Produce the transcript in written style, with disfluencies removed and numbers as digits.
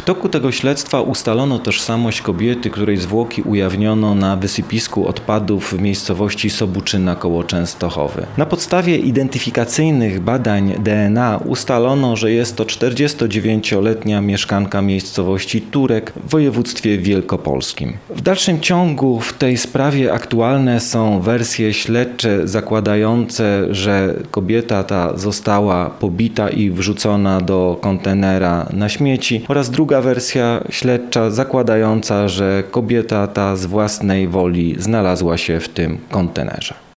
W toku tego śledztwa ustalono tożsamość kobiety, której zwłoki ujawniono na wysypisku odpadów w miejscowości Sobuczyna koło Częstochowy. Na podstawie identyfikacyjnych badań DNA ustalono, że jest to 49-letnia mieszkanka miejscowości Turek w województwie wielkopolskim. W dalszym ciągu w tej sprawie aktualne są wersje śledcze zakładające, że kobieta ta została pobita i wrzucona do kontenera na śmieci oraz druga wersja śledcza zakładająca, że kobieta ta z własnej woli znalazła się w tym kontenerze.